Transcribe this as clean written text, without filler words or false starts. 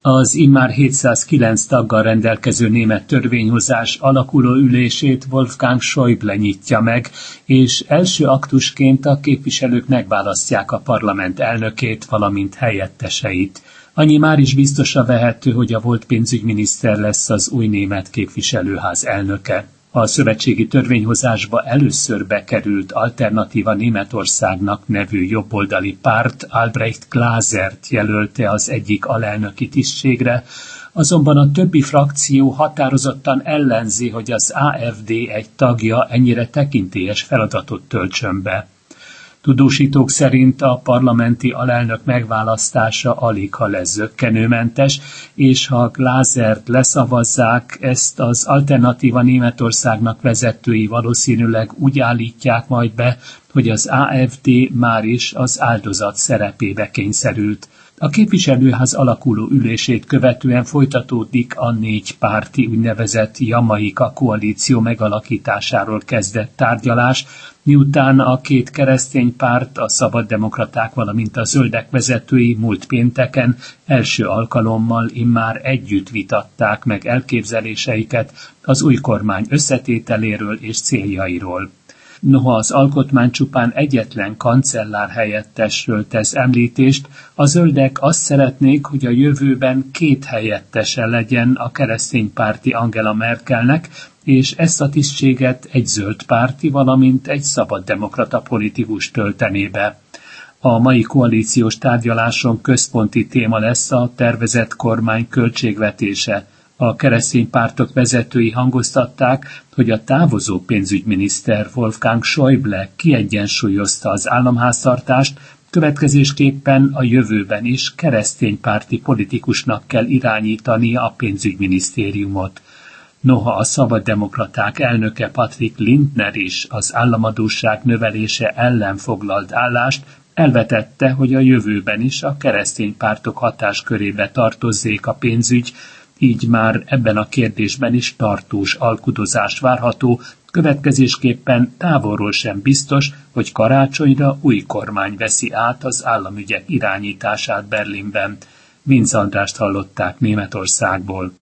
Az immár 709 taggal rendelkező német törvényhozás alakuló ülését Wolfgang Schäuble nyitja meg, és első aktusként a képviselők megválasztják a parlament elnökét, valamint helyetteseit. Annyi már is biztosra vehető, hogy a volt pénzügyminiszter lesz az új német képviselőház elnöke. A szövetségi törvényhozásba először bekerült Alternatíva Németországnak nevű jobboldali párt Albrecht Glazert jelölte az egyik alelnöki tisztségre, azonban a többi frakció határozottan ellenzi, hogy az AfD egy tagja ennyire tekintélyes feladatot töltsön be. Tudósítók szerint a parlamenti alelnök megválasztása aligha lesz zökkenőmentes, és ha Glazert leszavazzák, ezt az Alternatíva Németországnak vezetői valószínűleg úgy állítják majd be, hogy az AfD már is az áldozat szerepébe kényszerült. A képviselőház alakuló ülését követően folytatódik a 4 párti úgynevezett Jamaika koalíció megalakításáról kezdett tárgyalás, miután a 2 keresztény párt, a szabaddemokraták, valamint a zöldek vezetői múlt pénteken első alkalommal immár együtt vitatták meg elképzeléseiket az új kormány összetételéről és céljairól. Noha az alkotmány csupán egyetlen kancellár helyettesről tesz említést, a zöldek azt szeretnék, hogy a jövőben 2 helyettese legyen a kereszténypárti Angela Merkelnek, és ezt a tisztséget egy zöld párti, valamint egy szabaddemokrata politikus töltené be. A mai koalíciós tárgyaláson központi téma lesz a tervezett kormány költségvetése. A keresztény pártok vezetői hangoztatták, hogy a távozó pénzügyminiszter Wolfgang Schäuble kiegyensúlyozta az államháztartást, következésképpen a jövőben is kereszténypárti politikusnak kell irányítani a pénzügyminisztériumot. Noha a szabaddemokraták elnöke Patrick Lindner is az államadósság növelése ellen foglalt állást, elvetette, hogy a jövőben is a keresztény pártok hatáskörébe tartozzék a pénzügy, így már ebben a kérdésben is tartós alkudozás várható, következésképpen távolról sem biztos, hogy karácsonyra új kormány veszi át az államügyek irányítását Berlinben. Vinc Andrást hallották Németországból.